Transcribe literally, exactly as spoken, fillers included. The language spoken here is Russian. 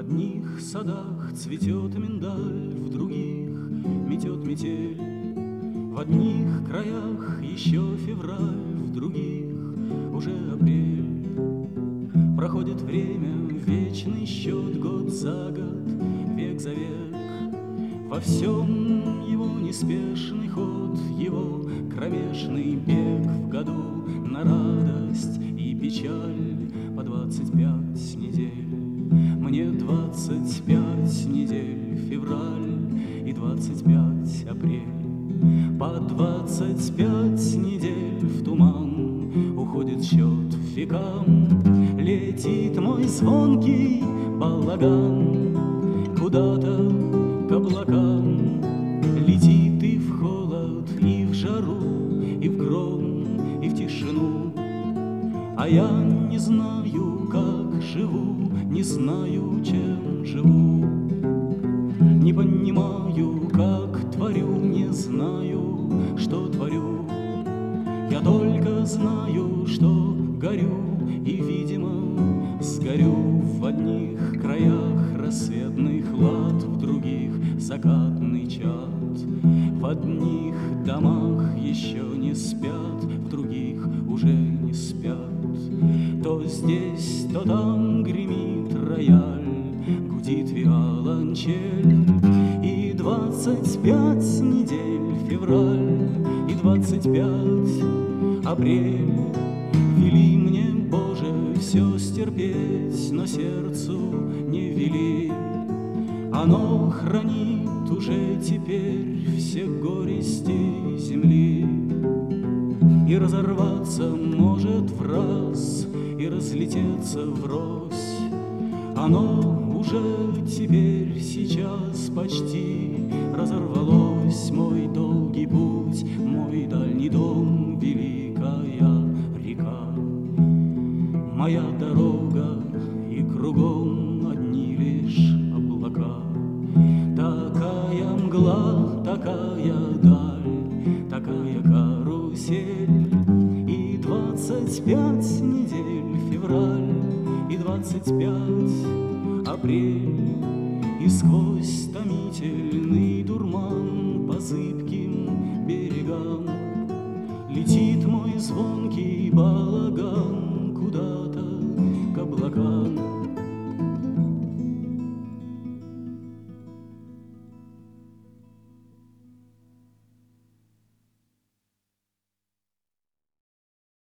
одних садах цветет миндаль, в других метет метель. В одних краях еще февраль, в других уже апрель. Проходит время, вечный счет, год за год, век за век. Во всем его неспешный ход, его кромешный бег. В году на радость и печаль по двадцать пять недель. Мне двадцать пять недель февраль и двадцать пять апрель. По двадцать пять недель в туман уходит счет векам. Летит мой звонкий балаган куда-то к облакам. Летит и в холод, и в жару, и в гром, и в тишину. А я не знаю, как живу, не знаю, чем живу. Не понимаю, как творю, не знаю, что творю. Я только знаю, что горю, и, видимо, сгорю. В одних краях рассветных лад, в других закатный чад. В одних домах еще не спят, в других уже не спят. То здесь, то там гремит рояль, гудит виолончель. И двадцать пять недель февраль, и двадцать пять апрель. Вели мне, Боже, все стерпеть, но сердцу не вели. Оно хранит уже теперь все горести земли. И разорваться может враз, и разлететься врозь. Оно уже теперь сейчас почти разорвалось. Мой долгий путь, мой дальний дом, великая река. Моя дорога, и кругом одни лишь облака. Такая мгла, такая даль, такая карусель. И двадцать пять недель февраль, и двадцать пять апрель. И сквозь томительный дурман по зыбким берегам летит мой звонкий баллад.